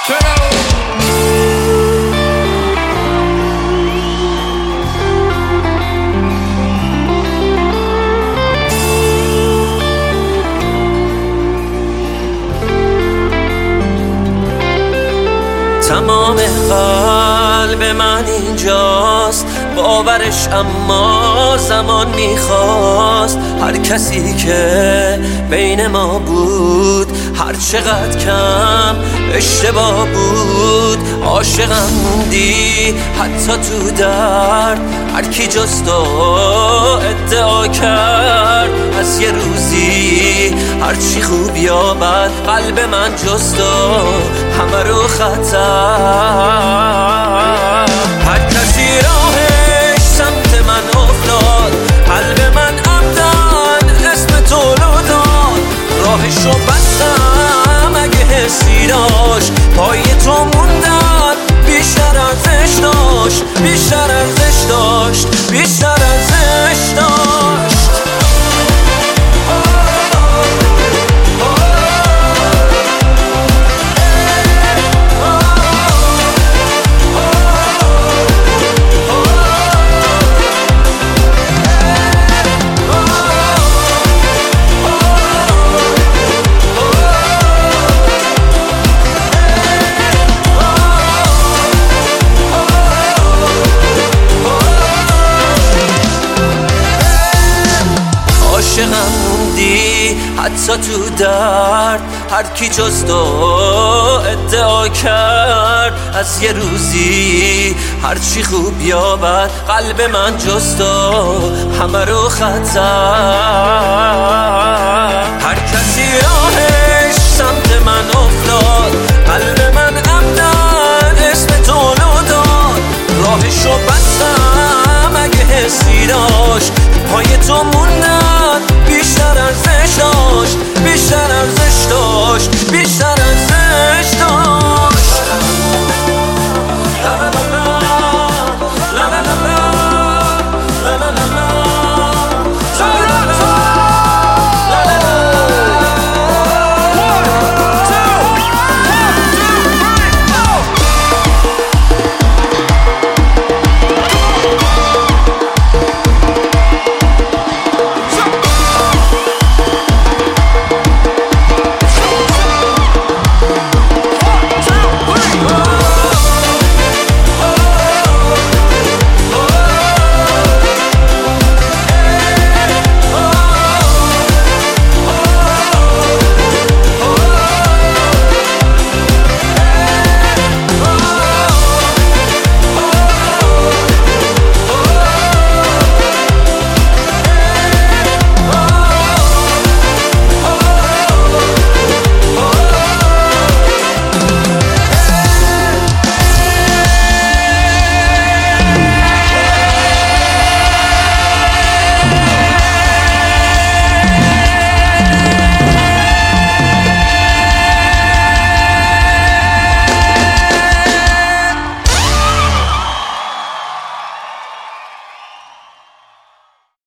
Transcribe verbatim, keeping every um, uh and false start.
تمام قلب من اینجاست، باورش اما زمان میخواست. هر کسی که بین ما بود، هر چقدر کم اشتباه بود، عاشقم موندی حتی تو درد. هر کی جز تو ادعا کرد از یه روزی هر چی خوب یا بد، قلب من جز تو همه رو خطر. هر کسی راهش سمت من افتاد، قلب من عمدن اسم تو رو داد. راهشو بستم اگه حسی داشت، پای تو موندن بیشتر ارزش داشت، بیشتر ارزش داشت، بیشتر ارزش داشت. عاشقم موندی حتی تو درد. هر کی جز تو ادعا کرد از یه روزی هر چی خوب یا بد، قلب من جز تو همه رو خطر. هر کسی